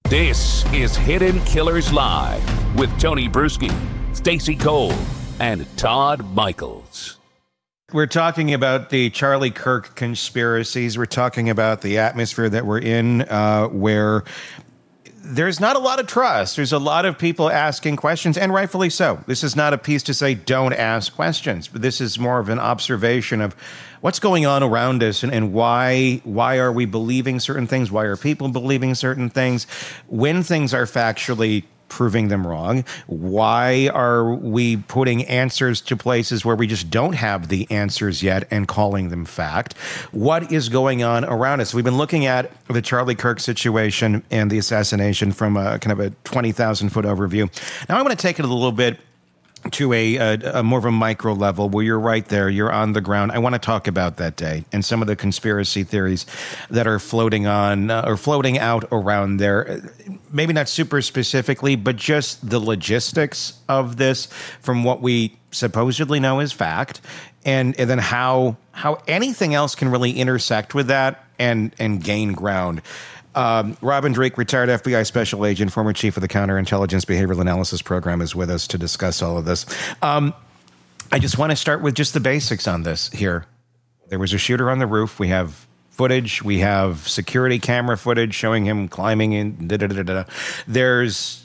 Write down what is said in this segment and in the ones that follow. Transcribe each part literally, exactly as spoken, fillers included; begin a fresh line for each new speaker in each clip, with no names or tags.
This is Hidden Killers Live with Tony Bruschi, Stacey Cole, and Todd Michaels.
We're talking about the Charlie Kirk conspiracies. We're talking about the atmosphere that we're in, uh, where there's not a lot of trust. There's a lot of people asking questions, and rightfully so. This is not a piece to say don't ask questions, but this is more of an observation of what's going on around us and, and why why are we believing certain things? Why are people believing certain things? When things are factually proving them wrong, why are we putting answers to places where we just don't have the answers yet and calling them fact? What is going on around us? We've been looking at the Charlie Kirk situation and the assassination from a kind of a twenty thousand foot overview. Now I want to take it a little bit to a, a, a more of a micro level where you're right there, you're on the ground. I want to talk about that day and some of the conspiracy theories that are floating on uh, or floating out around there. Maybe not super specifically, but just the logistics of this from what we supposedly know is fact, and, and then how how anything else can really intersect with that and and gain ground. Um, Robin Drake, retired F B I special agent, former chief of the Counterintelligence Behavioral Analysis Program, is with us to discuss all of this. Um, I just want to start with just the basics on this here. There was a shooter on the roof. We have footage. We have security camera footage showing him climbing in. Da, da, da, da. There's...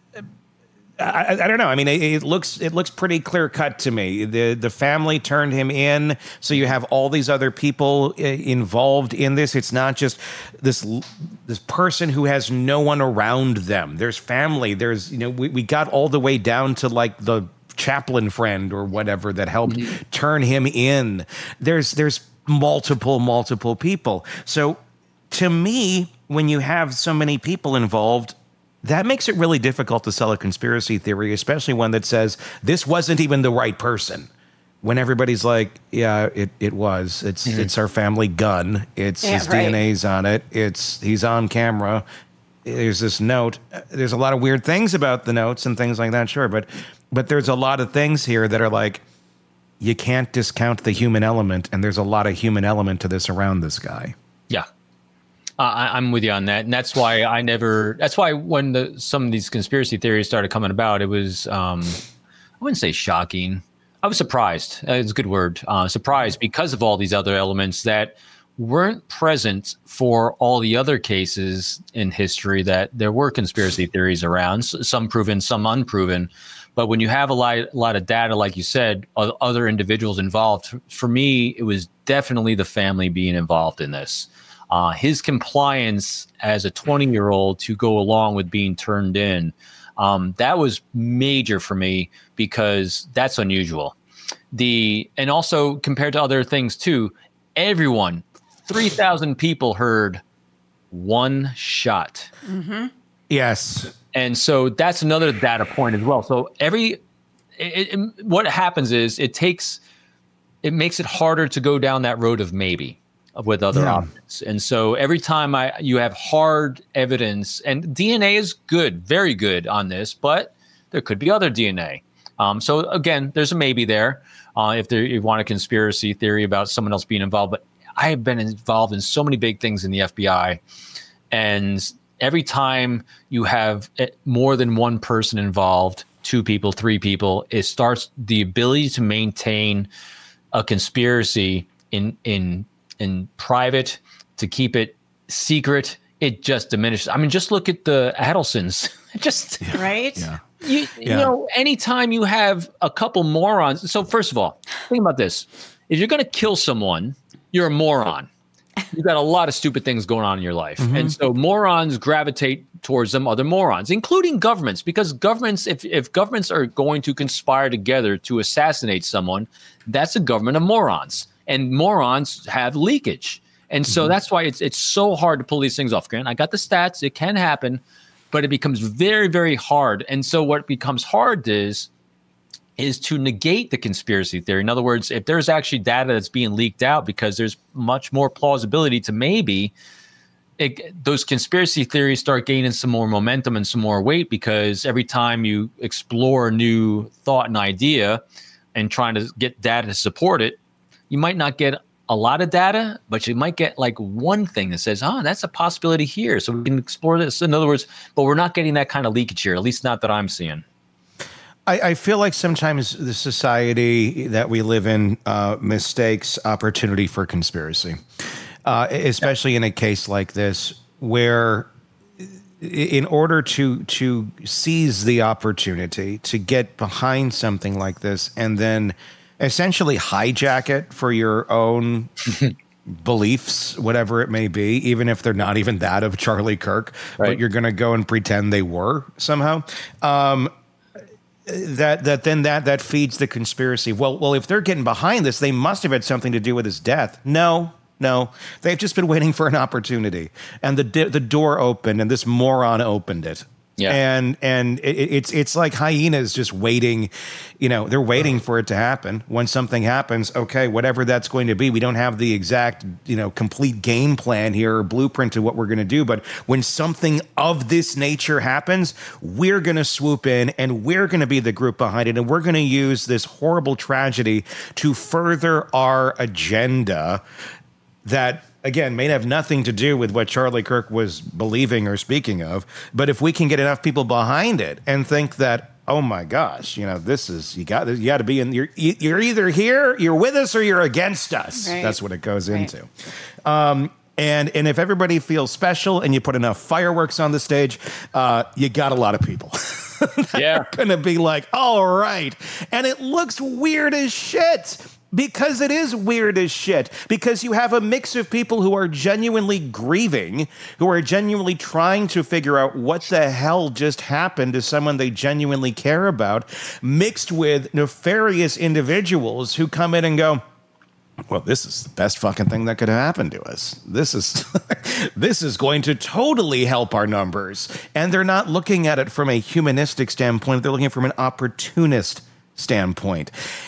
I, I don't know. I mean, it, it looks it looks pretty clear cut to me. The the family turned him in, so you have all these other people uh, involved in this. It's not just this this person who has no one around them. There's family. There's you know we, we got all the way down to like the chaplain friend or whatever that helped mm-hmm. turn him in. There's there's multiple multiple people. So to me, when you have so many people involved, that makes it really difficult to sell a conspiracy theory, especially one that says this wasn't even the right person. When everybody's like, yeah, it, it was. It's mm-hmm. it's our family gun. It's yeah, his right. D N A's on it. It's he's on camera. There's this note. There's a lot of weird things about the notes and things like that, sure. But but there's a lot of things here that are like, you can't discount the human element, and there's a lot of human element to this around this guy.
Yeah. Uh, I, I'm with you on that, and that's why I never. That's why when the, some of these conspiracy theories started coming about, it was um, I wouldn't say shocking. I was surprised. Uh, it's a good word. Uh, surprised because of all these other elements that weren't present for all the other cases in history that there were conspiracy theories around. Some proven, some unproven. But when you have a lot, a lot of data, like you said, other individuals involved. For me, it was definitely the family being involved in this. Uh, his compliance as a twenty-year-old to go along with being turned in, um, that was major for me because that's unusual. The and also compared to other things too, everyone, three thousand people heard one shot.
Mm-hmm. Yes.
And so that's another data point as well. So every it, it, what happens is it takes it makes it harder to go down that road of maybe. With other yeah. options. And so every time I you have hard evidence, and D N A is good, very good on this, but there could be other D N A. Um, so again, there's a maybe there uh, if there, you want a conspiracy theory about someone else being involved. But I have been involved in so many big things in the F B I, and every time you have more than one person involved, two people, three people, it starts the ability to maintain a conspiracy in in in private, to keep it secret, it just diminishes. I mean, just look at the Adelsons. just
yeah. Right?
Yeah. You, yeah. you know, anytime you have a couple morons. So first of all, think about this. If you're going to kill someone, you're a moron. You've got a lot of stupid things going on in your life. Mm-hmm. And so morons gravitate towards them other morons, including governments, because governments, if, if governments are going to conspire together to assassinate someone, that's a government of morons. And morons have leakage. And so mm-hmm. that's why it's it's so hard to pull these things off. Grant, I got the stats. It can happen, but it becomes very, very hard. And so what becomes hard is, is to negate the conspiracy theory. In other words, if there's actually data that's being leaked out because there's much more plausibility to maybe, it, those conspiracy theories start gaining some more momentum and some more weight because every time you explore a new thought and idea and trying to get data to support it, you might not get a lot of data, but you might get like one thing that says, oh, that's a possibility here. So we can explore this. In other words, but we're not getting that kind of leakage here, at least not that I'm seeing.
I, I feel like sometimes the society that we live in uh, mistakes opportunity for conspiracy, uh, especially in a case like this, where in order to to seize the opportunity to get behind something like this and then essentially hijack it for your own beliefs, whatever it may be, even if they're not even that of Charlie Kirk, right. But you're going to go and pretend they were somehow. Um, that that then that that feeds the conspiracy. Well, well, if they're getting behind this, they must have had something to do with his death. No. No, they've just been waiting for an opportunity, and the the door opened, and this moron opened it. Yeah, and and it, it's it's like hyenas just waiting. You know, they're waiting for it to happen. When something happens, okay, whatever that's going to be, we don't have the exact, you know, complete game plan here or blueprint to what we're going to do. But when something of this nature happens, we're going to swoop in, and we're going to be the group behind it, and we're going to use this horrible tragedy to further our agenda. That, again, may have nothing to do with what Charlie Kirk was believing or speaking of. But if we can get enough people behind it and think that, oh, my gosh, you know, this is, you got you got to be in, you're, you're either here, you're with us, or you're against us. Right. That's what it goes right. into. Um, and and if everybody feels special and you put enough fireworks on the stage, uh, you got a lot of people. Yeah. Going to be like, all right. And it looks weird as shit. Because it is weird as shit. Because you have a mix of people who are genuinely grieving, who are genuinely trying to figure out what the hell just happened to someone they genuinely care about, mixed with nefarious individuals who come in and go, well, this is the best fucking thing that could have happened to us. This is this is going to totally help our numbers. And they're not looking at it from a humanistic standpoint. They're looking at it from an opportunist standpoint.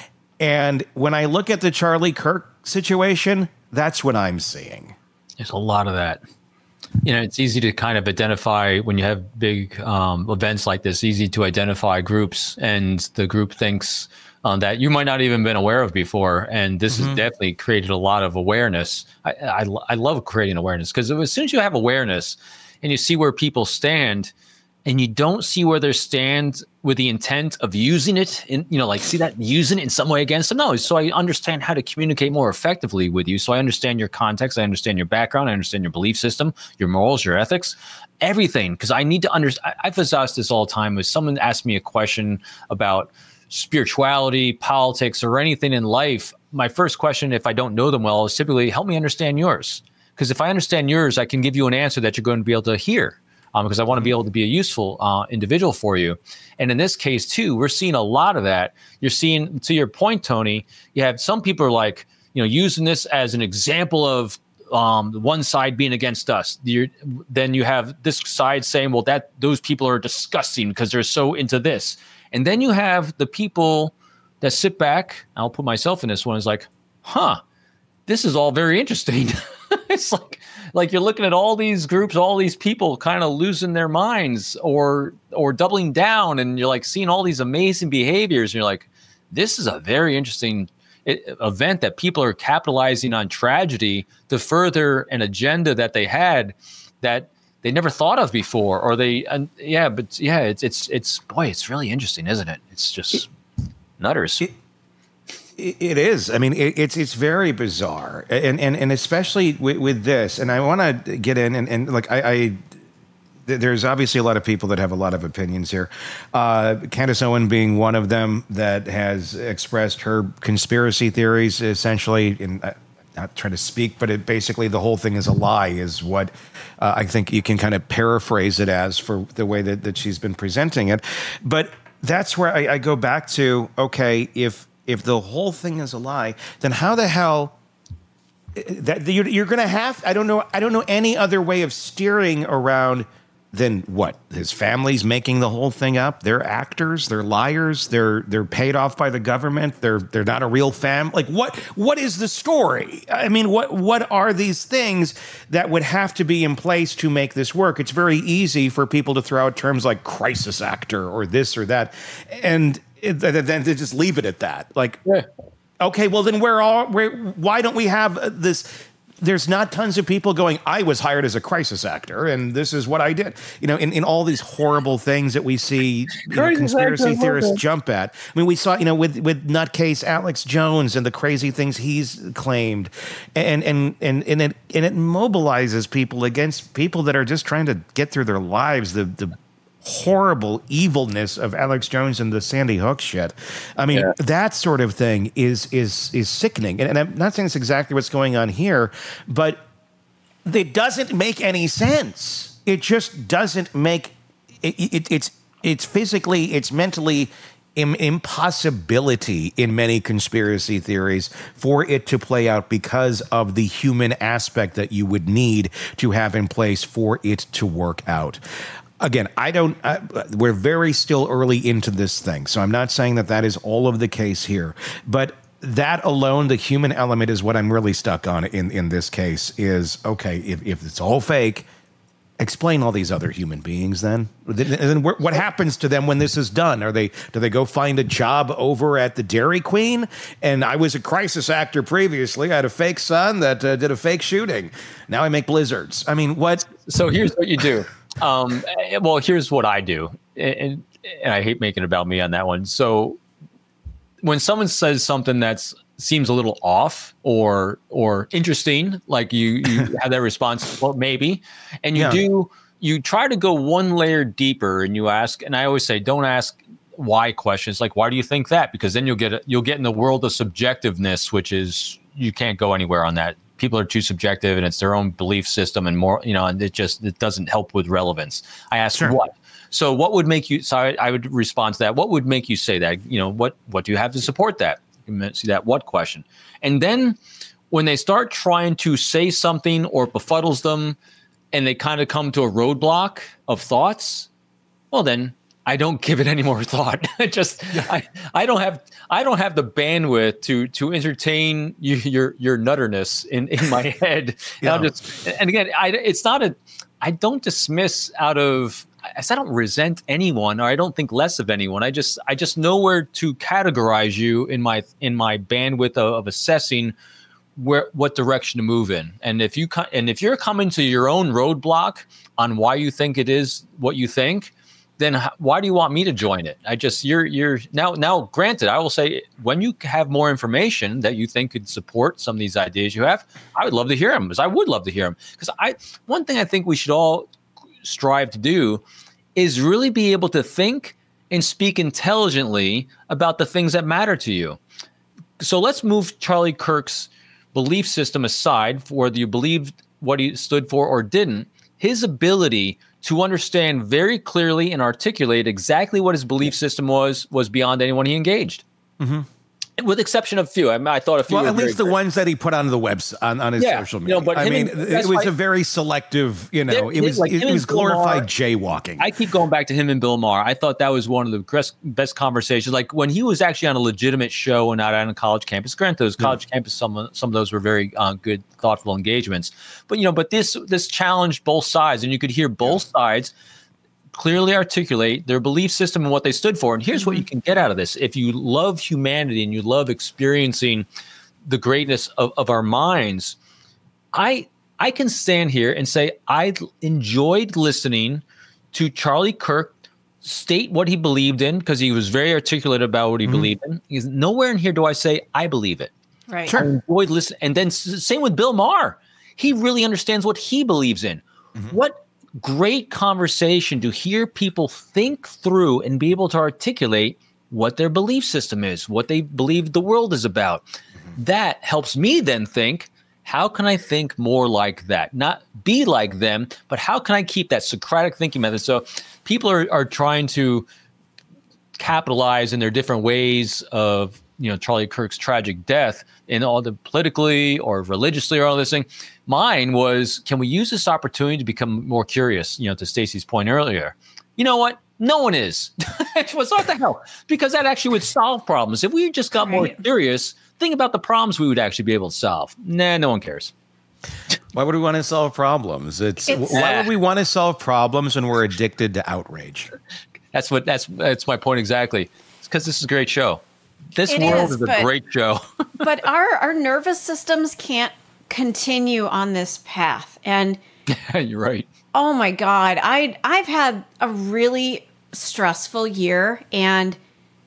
And when I look at the Charlie Kirk situation, that's what I'm seeing.
There's a lot of that. You know, it's easy to kind of identify when you have big um, events like this, easy to identify groups, and the group thinks um, that you might not even been aware of before. And this mm-hmm. has definitely created a lot of awareness. I, I, I love creating awareness, because as soon as you have awareness and you see where people stand, and you don't see where they stand with the intent of using it in, you know, like see that using it in some way against them. No, so I understand how to communicate more effectively with you. So I understand your context. I understand your background. I understand your belief system, your morals, your ethics, everything. Because I need to understand. I emphasize this all the time. If someone asks me a question about spirituality, politics, or anything in life, my first question, if I don't know them well, is typically help me understand yours. Because if I understand yours, I can give you an answer that you're going to be able to hear. Um, because I want to be able to be a useful uh, individual for you. And in this case, too, we're seeing a lot of that. You're seeing, to your point, Tony, you have some people are like, you know, using this as an example of um, one side being against us. You're, then you have this side saying, well, that those people are disgusting because they're so into this. And then you have the people that sit back, I'll put myself in this one, is like, huh, this is all very interesting. It's like, like you're looking at all these groups, all these people kind of losing their minds or or doubling down, and you're like seeing all these amazing behaviors, and you're like, this is a very interesting event that people are capitalizing on tragedy to further an agenda that they had that they never thought of before, or they, uh, yeah, but yeah, it's it's it's boy, it's really interesting, isn't it? It's just it, nutters.
It, It is. I mean, it, it's it's very bizarre, and and and especially with, with this. And I want to get in and, and like I, I, there's obviously a lot of people that have a lot of opinions here. Uh, Candace Owen being one of them that has expressed her conspiracy theories, essentially. In uh, not trying to speak, but it basically the whole thing is a lie, is what uh, I think you can kind of paraphrase it as for the way that that she's been presenting it. But that's where I, I go back to. Okay, if If the whole thing is a lie, then how the hell that you're, you're going to have? I don't know. I don't know any other way of steering around than what his family's making the whole thing up. They're actors. They're liars. They're they're paid off by the government. They're they're not a real fam. Like what? What is the story? I mean, what what are these things that would have to be in place to make this work? It's very easy for people to throw out terms like crisis actor or this or that, and then to just leave it at that. Like,
yeah.
Okay, well then where are where? Why don't we have this? There's not tons of people going, I was hired as a crisis actor, and this is what I did. You know, in, in all these horrible things that we see you know, conspiracy theorists jump at. I mean, we saw, you know, with with nutcase Alex Jones and the crazy things he's claimed, and and and and it and it mobilizes people against people that are just trying to get through their lives. The the horrible evilness of Alex Jones and the Sandy Hook shit. I mean, yeah. that sort of thing is is is sickening. And, and I'm not saying it's exactly what's going on here, but it doesn't make any sense. It just doesn't make it, it it's it's physically, it's mentally im- impossibility in many conspiracy theories for it to play out because of the human aspect that you would need to have in place for it to work out. Again, I don't, uh, we're very still early into this thing, so I'm not saying that that is all of the case here, but that alone, the human element is what I'm really stuck on in, in this case is, okay, if, if it's all fake, explain all these other human beings then. And then what happens to them when this is done? Are they, do they go find a job over at the Dairy Queen? And I was a crisis actor previously. I had a fake son that uh, did a fake shooting. Now I make blizzards. I mean, what?
So here's what you do. Um, well, here's what I do, and, and I hate making it about me on that one. So when someone says something that's seems a little off or or interesting, like you, you have that response, well, maybe, and you yeah. do, you try to go one layer deeper and you ask, and I always say, don't ask why questions, like, why do you think that? Because then you'll get, you'll get in the world of subjectiveness, which is, you can't go anywhere on that. People are too subjective and it's their own belief system and more, you know, and it just, it doesn't help with relevance. I ask sure. what? So what would make you, so I, I would respond to that. What would make you say that? You know, what, what do you have to support that? You see that what question. And then when they start trying to say something or befuddles them and they kind of come to a roadblock of thoughts, well, then I don't give it any more thought. I just, yeah. I, I don't have, I don't have the bandwidth to to entertain you, your your nutterness in, in my head. Yeah. And, just, and again, I, it's not a, I don't dismiss out of, I don't resent anyone or I don't think less of anyone. I just, I just know where to categorize you in my in my bandwidth of, of assessing where what direction to move in. And if you and if you're coming to your own roadblock on why you think it is what you think, then why do you want me to join it? I just, you're, you're now, now granted, I will say when you have more information that you think could support some of these ideas you have, I would love to hear them because I would love to hear them. Because I, one thing I think we should all strive to do is really be able to think and speak intelligently about the things that matter to you. So let's move Charlie Kirk's belief system aside for whether you believed what he stood for or didn't. His ability to understand very clearly and articulate exactly what his belief system was, was beyond anyone he engaged. Mm-hmm. With exception of few. I, mean, I thought a few.
Well, at least the
great.
ones that he put on the webs on, on his
yeah,
social media.
You know, but
I mean,
and,
it was a very selective. You know, it was like it was glorified Maher, jaywalking.
I keep going back to him and Bill Maher. I thought that was one of the best conversations. Like when he was actually on a legitimate show and not on a college campus. Granted, those college yeah. campus, some some of those were very uh, good, thoughtful engagements. But you know, but this this challenged both sides, and you could hear both yeah. sides clearly articulate their belief system and what they stood for. And here's mm-hmm. what you can get out of this. If you love humanity and you love experiencing the greatness of, of our minds, I I can stand here and say I enjoyed listening to Charlie Kirk state what he believed in because he was very articulate about what he mm-hmm. believed in. He's nowhere in here do I say I believe it.
Right.
Sure. I enjoyed listening. And then same with Bill Maher. He really understands what he believes in. Mm-hmm. What great conversation to hear people think through and be able to articulate what their belief system is, what they believe the world is about. Mm-hmm. That helps me then think, how can I think more like that? Not be like them, but how can I keep that Socratic thinking method? So people are, are trying to capitalize in their different ways of, you know, Charlie Kirk's tragic death in all the politically or religiously or all this thing. Mine was, can we use this opportunity to become more curious? You know, to Stacey's point earlier, you know what? No one is. What the hell? Because that actually would solve problems. If we just got right. more curious, think about the problems we would actually be able to solve. Nah, no one cares.
Why would we want to solve problems? It's, it's why would we want to solve problems when we're addicted to outrage?
That's what, that's, that's my point exactly. It's because this is a great show. This
It
world
is,
is, a
but-
great show.
But our, our nervous systems can't continue on this path. And
You're right.
oh my God, I, I've had a really stressful year. And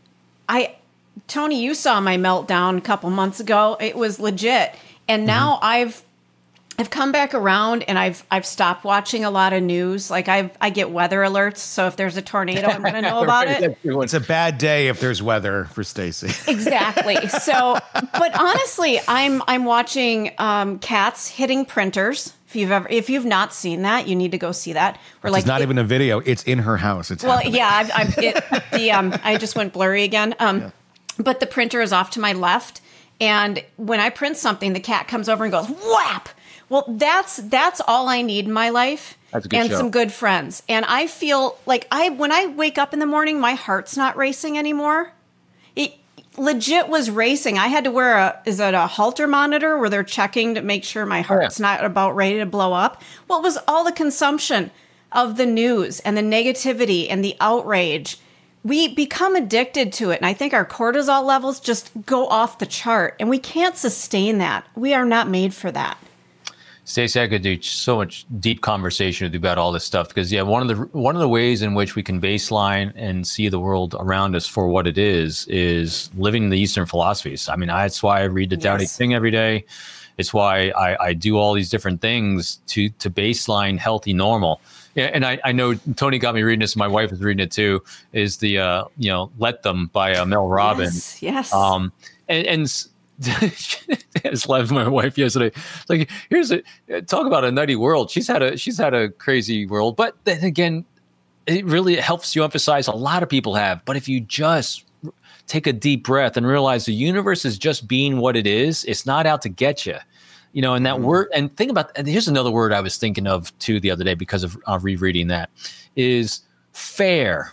I, Tony, you saw my meltdown a couple months ago. It was legit. And now mm-hmm. I've I've come back around and I've I've stopped watching a lot of news. Like I I get weather alerts, so if there's a tornado, I'm going to know about it.
It's a bad day if there's weather for Stacey.
Exactly. So, but honestly, I'm I'm watching um, cats hitting printers. If you've ever if you've not seen that, you need to go see that. We're like
it's not
it,
even a video; it's in her house. It's
well,
happening.
yeah. I've, I've it, the um I just went blurry again. Um, yeah. But the printer is off to my left, and when I print something, the cat comes over and goes whap. Well, that's that's all I need in my life,
that's a good
and
show.
Some good friends. And I feel like I when I wake up in the morning, my heart's not racing anymore. It legit was racing. I had to wear a is it a Holter monitor where they're checking to make sure my heart's oh, yeah. not about ready to blow up. Well, it was all the consumption of the news and the negativity and the outrage. We become addicted to it, and I think our cortisol levels just go off the chart, and we can't sustain that. We are not made for that.
Stacey, I could do so much deep conversation with you about all this stuff because, yeah, one of the one of the ways in which we can baseline and see the world around us for what it is is living the Eastern philosophies. I mean, I, that's why I read the Tao Te Ching every day. It's why I, I do all these different things to to baseline healthy, normal. Yeah, and I, I know Tony got me reading this. My wife is reading it too. Is the uh, you know Let Them by uh, Mel Robbins.
Yes. yes.
Um, and. and I just left my wife yesterday. Like, here's a talk about a nutty world. She's had a she's had a crazy world, but then again, it really helps you emphasize a lot of people have. But if you just take a deep breath and realize the universe is just being what it is, it's not out to get you, you know. And that mm-hmm. word, and think about. And here's another word I was thinking of too the other day because of uh, rereading that is fair.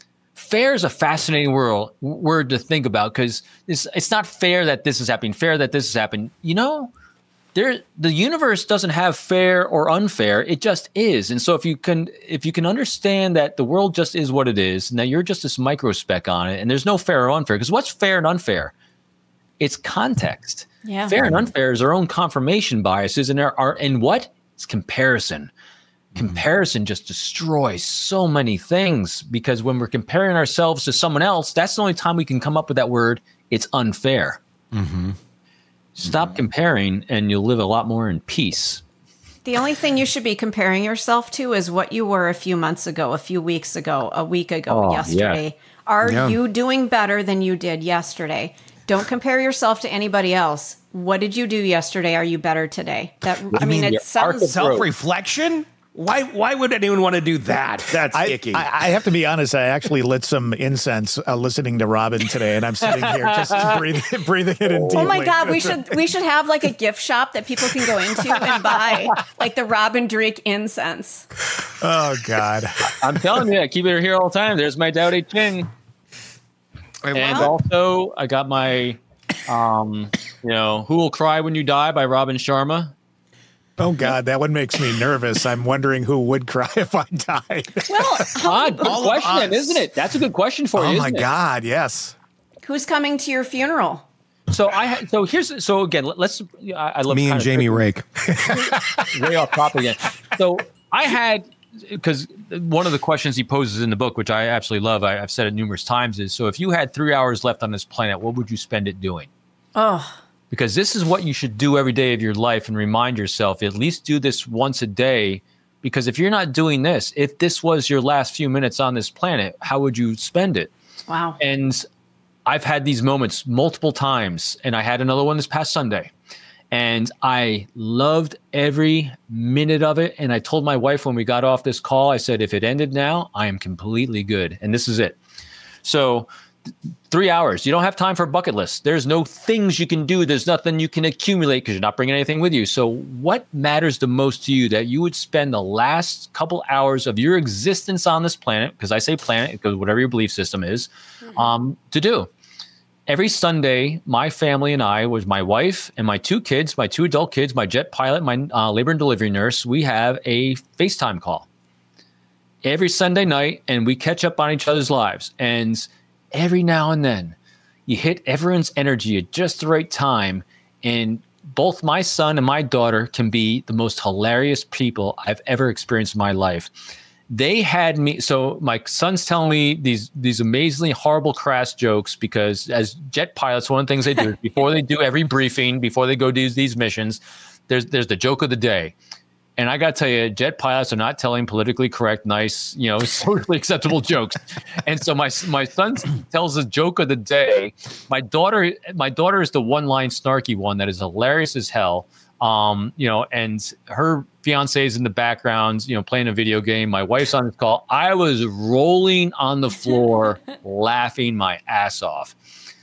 Fair is a fascinating world, word to think about because it's, it's not fair that this is happening, fair that this is happening. You know, there the universe doesn't have fair or unfair. It just is. And so if you can if you can understand that the world just is what it is, and that you're just this microspeck on it, and there's no fair or unfair, because what's fair and unfair? It's context.
Yeah.
Fair and unfair is our own confirmation biases, and our, our and what? It's comparison. Comparison just destroys so many things because when we're comparing ourselves to someone else, that's the only time we can come up with that word. It's unfair. Mm-hmm. Stop mm-hmm. comparing and you'll live a lot more in peace.
The only thing you should be comparing yourself to is what you were a few months ago, a few weeks ago, a week ago,
oh,
yesterday.
Yeah.
Are
yeah.
you doing better than you did yesterday? Don't compare yourself to anybody else. What did you do yesterday? Are you better today? That I mean, it sounds
self-reflection. Why Why would anyone want to do that? That's
I,
icky.
I, I have to be honest. I actually lit some incense uh, listening to Robin today, and I'm sitting here just breathing, breathing it in deeply.
Oh my God, we should we should have like a gift shop that people can go into and buy like the Robin Drake incense.
Oh God,
I'm telling you, I keep it here all the time. There's my Tao Te Ching, and also I got my, um, you know, Who Will Cry When You Die by Robin Sharma.
Oh God, that one makes me nervous. I'm wondering who would cry if I died.
Well,
Odd, good question, isn't it? That's a good question for
oh
you.
Oh my
isn't
God, yes.
Who's coming to your funeral?
So I so here's so again let's I, I love
me and Jamie Rake
way off topic again. So I had because one of the questions he poses in the book, which I absolutely love, I, I've said it numerous times, is so if you had three hours left on this planet, what would you spend it doing?
Oh.
Because this is what you should do every day of your life and remind yourself, at least do this once a day. Because if you're not doing this, if this was your last few minutes on this planet, how would you spend it?
Wow.
And I've had these moments multiple times, and I had another one this past Sunday. And I loved every minute of it. And I told my wife when we got off this call, I said, if it ended now, I am completely good. And this is it. So three hours. You don't have time for a bucket list. There's no things you can do. There's nothing you can accumulate because you're not bringing anything with you. So what matters the most to you that you would spend the last couple hours of your existence on this planet, because I say planet because whatever your belief system is, mm-hmm. um, to do? Every Sunday, my family and I, was my wife and my two kids, my two adult kids, my jet pilot, my uh, labor and delivery nurse, we have a FaceTime call every Sunday night, and we catch up on each other's lives. And every now and then, you hit everyone's energy at just the right time. And both my son and my daughter can be the most hilarious people I've ever experienced in my life. They had me. So my son's telling me these these amazingly horrible, crass jokes because as jet pilots, one of the things they do before they do every briefing, before they go do these missions, there's there's the joke of the day. And I got to tell you, jet pilots are not telling politically correct, nice, you know, socially acceptable jokes. And so my my son tells the joke of the day. My daughter, my daughter is the one-line snarky one that is hilarious as hell. Um, you know, and her fiance is in the background, you know, playing a video game. My wife's on the call. I was rolling on the floor, laughing my ass off.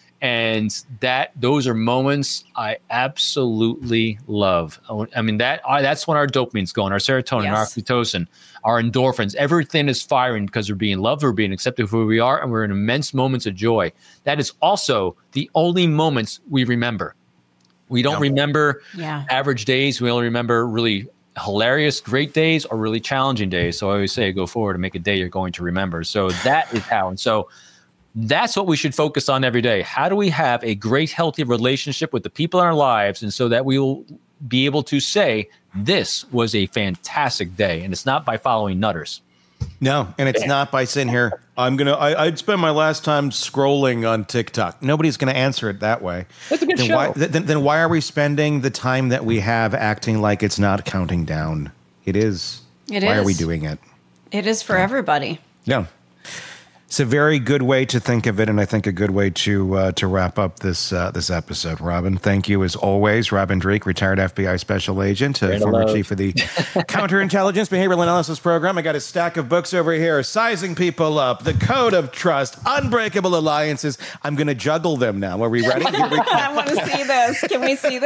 And that those are moments I absolutely love. I mean, that uh, that's when our dopamine's going, our serotonin, yes. our oxytocin, our endorphins, everything is firing because we're being loved, we're being accepted for who we are, and we're in immense moments of joy. That is also the only moments we remember. We don't yeah. remember yeah. average days. We only remember really hilarious, great days or really challenging days. So I always say, go forward and make a day you're going to remember. So that is how. And so that's what we should focus on every day. How do we have a great, healthy relationship with the people in our lives? And so that we will be able to say, this was a fantastic day. And it's not by following nutters.
No, and it's not by sitting here. I'm gonna. I, I'd spend my last time scrolling on TikTok. Nobody's gonna answer it that way.
That's a good
then
show.
Why, then, then why are we spending the time that we have acting like it's not counting down? It is.
It
why
is.
are we doing it?
It is for
yeah.
everybody.
Yeah. It's a very good way to think of it, and I think a good way to uh, to wrap up this uh, this episode. Robin, thank you as always. Robin Dreeke, retired F B I special agent, uh, former love. chief of the Counterintelligence Behavioral Analysis Program. I got a stack of books over here: Sizing People Up, The Code of Trust, Unbreakable Alliances. I'm going to juggle them now. Are we ready?
I want to see this. Can we see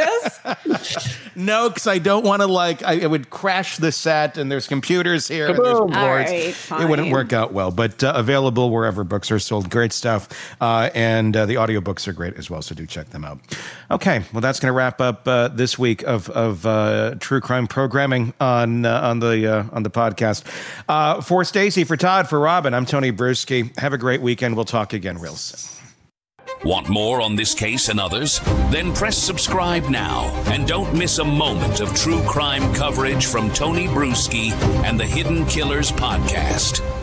this?
No, because I don't want to. Like, I, it would crash the set, and there's computers here. And there's boards.
All right, fine.
It wouldn't work out well, but uh, available wherever books are sold. Great stuff. Uh, and uh, the audiobooks are great as well, so do check them out. Okay, well, that's going to wrap up uh, this week of, of uh, true crime programming on uh, on the uh, on the podcast. Uh, for Stacy, for Todd, for Robin, I'm Tony Bruschi. Have a great weekend. We'll talk again real soon.
Want more on this case and others? Then press subscribe now and don't miss a moment of true crime coverage from Tony Bruschi and the Hidden Killers podcast.